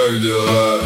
как дела?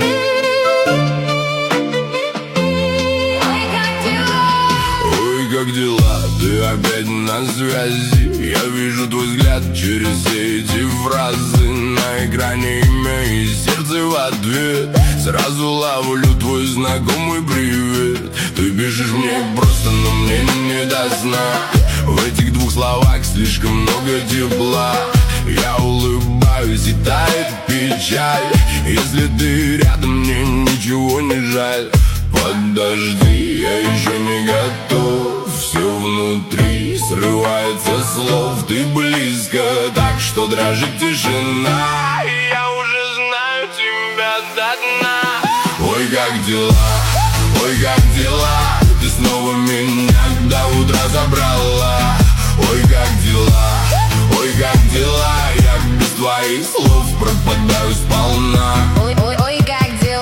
Ой, как дела? Ты опять на связи. Я вижу твой взгляд через все эти фразы. На экране имя и сердце в ответ. Сразу ловлю твой знакомый привет. Ты пишешь мне просто, но мне не до сна. В этих двух словах слишком много тепла. Я улыбаюсь и тает печаль. Если ты рядом, мне ничего не жаль. Подожди, я еще не готов. Все внутри срывается с слов. Ты близко, так что дрожит тишина. И я уже знаю тебя до дна. Ой, как дела? Ой, как дела? Ты снова меня до утра забрала. Ой, как дела? Ой, как дела? Я без твоих слов пропадаю сполна. Ой, ой, ой, как дела?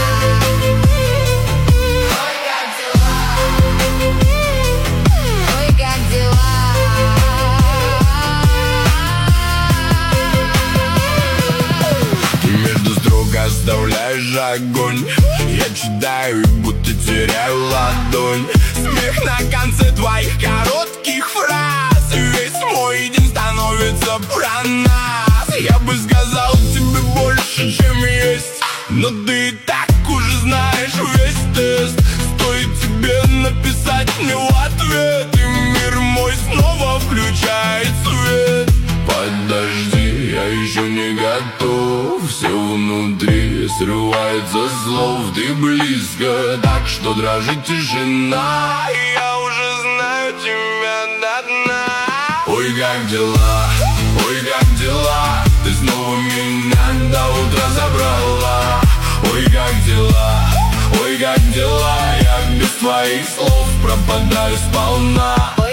Ой, как дела? Ой, как дела? Между строк оставляешь огонь. Я читаю и будто теряю ладонь. Смех на конце твоих коротких фраз. Весь мой день становится про нас. Я бы сказал тебе больше, чем есть, но ты и так уже знаешь весь тест. Стоит тебе написать мне в ответ, и мир мой снова включает свет. Подожди, я еще не готов. Все внутри срывается с слов. Ты близко, так что дрожит тишина. И я уже знаю тебя до дна. Ой, как дела? Ой, как дела? Ты снова меня до утра забрала. Ой, как дела? Ой, как дела? Я без твоих слов пропадаю сполна. Ой,